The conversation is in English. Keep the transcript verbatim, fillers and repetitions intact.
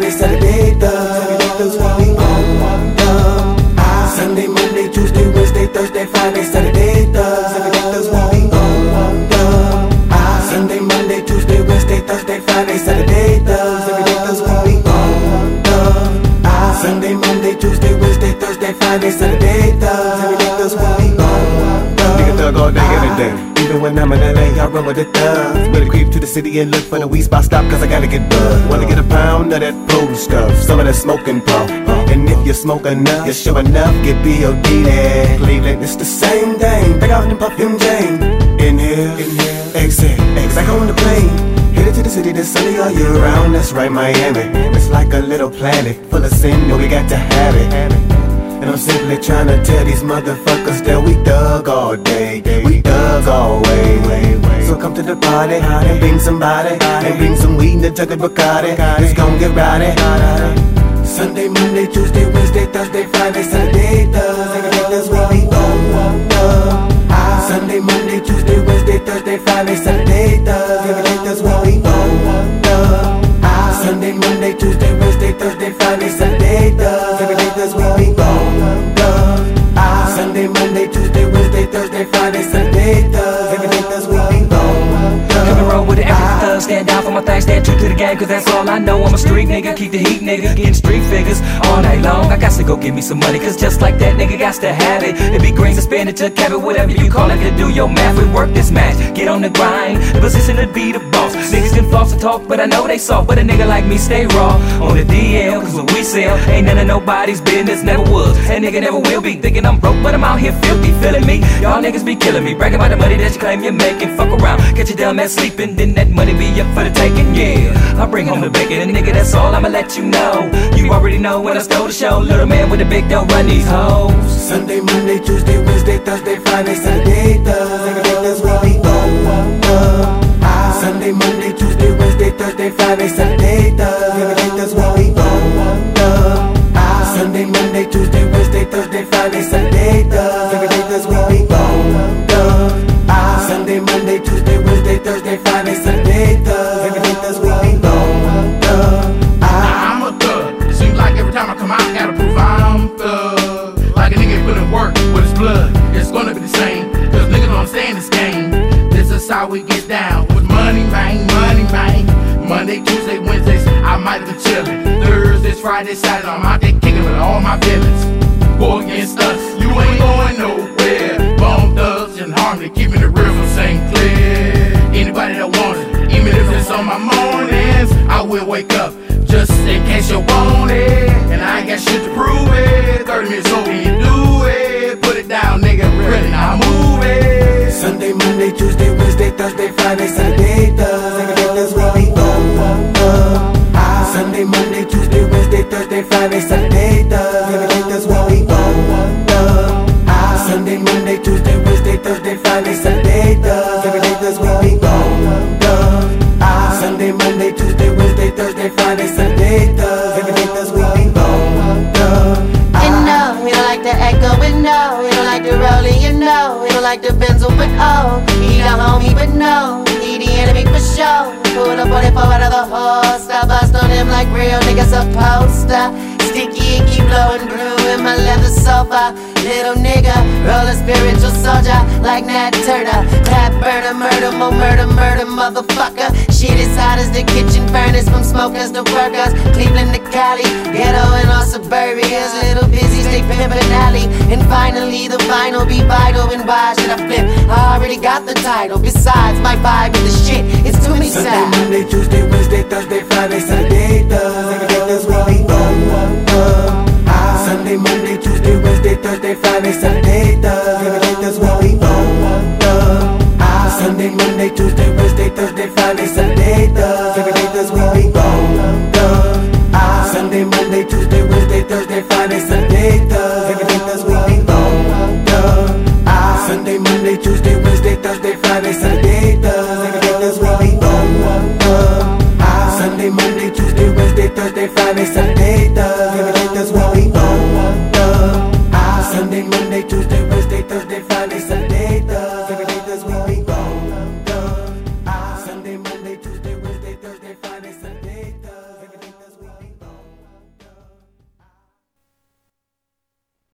Friday, Saturday, thugs. Every day thugs when we on thugs. Sunday, Monday, Tuesday, Wednesday, Thursday, Friday, Saturday, thugs. Every day thugs when we on thugs. Sunday, Monday, Tuesday, Wednesday, Thursday, Friday, Saturday, thugs. Every day thugs when we on thugs. Sunday, Monday, Tuesday, Wednesday, Thursday, Friday, Saturday, thugs. Every day thugs when we on thugs. Nigga thug all day, every day. Even when I'm in L A, I run with the thugs. Really creep to the city and look for the weed spot stop, cause I gotta get buzzed. Wanna get a pound of that potent stuff, some of that smoking puff. And if you smoke enough, you sure enough get B O D there. Cleveland, it's the same thing. Back out and puff him Jane. Inhale, inhale, exhale, exhale. Back on the plane. Headed to the city that's sunny all year round. That's right, Miami. It's like a little planet full of sin, but we got to have it. And I'm simply trying to tell these motherfuckers that we thug all day, we thug all way. So come to the party and bring somebody, and bring some weed and a jug of Bacardi. It's gon' get rowdy. Sunday, Monday, Tuesday, Wednesday, Thursday, Friday, Saturday, thugs. Every day thugs when we on thugs. Sunday, Monday, Tuesday, Wednesday, Thursday, Friday, Saturday, thugs. Every day thugs when we on thugs. Sunday, Monday, Tuesday, Wednesday, Thursday, Friday, Saturday, thugs. Every day thugs when we on thugs. Sunday, Monday, Tuesday, Wednesday, Thursday, Friday, Saturday, thugs. Every day thugs when we on thugs. Coming roll with the every thug, stand down for my thing, stand true to the game, cause that's all I know. I'm a street nigga, keep the heat nigga, getting street figures all night long. I got to go get me some money, cause just like that nigga got to have it. It be green, spend it to cabbage, whatever you call it, to do your math. We work this match, get on the grind, the position to be the boss. Niggas can floss and talk, but I know they soft, but a nigga like me stay raw on the D L, cause what we sell ain't none of nobody's business, never was, and nigga never will be. Thinking I'm broke, but I'm out here filthy, feeling me. Y'all niggas be killing me, bragging about the money that you claim you're making. Fuck around, catch you dumb ass sleeping, then that money be up for the taking, yeah. I bring home the bacon, and nigga, that's all I'ma let you know. You already know when I stole the show, little man with the big dough run these hoes. Sunday, Monday, Tuesday, Wednesday, Thursday, Friday, Saturday, thugs. Every day thugs when we on thugs. Sunday, Monday, Tuesday, Wednesday, Thursday, Friday, Saturday, thugs. Every day thugs when we on thugs. Sunday, Monday, Tuesday, Wednesday, Thursday, Friday, Saturday, thugs. Every day thugs when we on thugs. Sunday, Monday, Tuesday, Wednesday, Thursday, Friday, Saturday, thugs. Every day thugs when we on thugs. I'm a thug. Seems like every time I come out, I gotta prove I'm thug. Like a nigga put in work with his blood, it's gonna be the same. Cause niggas don't understand this game. This is how we get down. With money, bang, money, bang. Monday, Tuesday, Wednesdays, I might have been chillin'. Thursdays, Fridays, Saturdays, I'm out there kicking with all my villains. Go against us, you ain't going nowhere. Bone thugs and harmony, keeping it real from Saint Clair. Anybody that wants it, even if it's on my mornings, I will wake up just in case you want it. And I ain't got shit to prove it. thirty minutes over, you do it. Put it down, nigga, ready, now move it. Sunday, Monday, Tuesday, Wednesday, Thursday, Friday, Saturday, thugs. Every day thugs when we on thugs. Sunday, Monday, Tuesday, Wednesday, Thursday, Friday, Saturday, thugs. Every day thugs when we on thugs. Sunday, Monday, Tuesday, Wednesday, Thursday, Friday, Saturday, thugs. Every day thugs when we on thugs. Sunday, Monday, Tuesday, Wednesday, Thursday, Friday, Saturday, thugs. Every day thugs when we on thugs. You know, we don't like the echo, we know. We don't like the rolling, you know. We don't like the benzo, but oh. He the homie, but no. He the enemy for sure. Pull the forty-four out of the horse. I bust on him like real niggas supposed to. Sticky and keep blowing brew in my leather sofa. Little nigga, roll a spiritual soldier like Nat Turner. Clap, burner, murder, more murder, murder, motherfucker. Shit is hot as the kitchen furnace, from smokers to workers. Cleveland to Cali, ghetto and all suburbias. Little busy, stay pimpin' alley. And finally the vinyl be vital. And why should I flip? I already got the title. Besides, my vibe with the shit, it's too many sides. Sunday, Monday, Tuesday, Wednesday, Thursday, Friday, Saturday, thugs. Every day thugs when we on thugs. Sunday, Monday, Tuesday, Wednesday, Thursday, Friday, Saturday, thugs. Every day thugs when we on thugs. Sunday, Monday, Tuesday, Wednesday, Thursday, Friday, Saturday, thugs. Every day thugs when we on thugs. Sunday, Monday, Tuesday, Wednesday, Thursday, Friday, Saturday, thugs. Every day thugs when we on thugs. Sunday, Monday, Tuesday, Wednesday, Thursday, Friday, Saturday, thugs. Every day thugs when we on thugs. Sunday, Monday, Tuesday, Wednesday, Thursday, Friday, Saturday.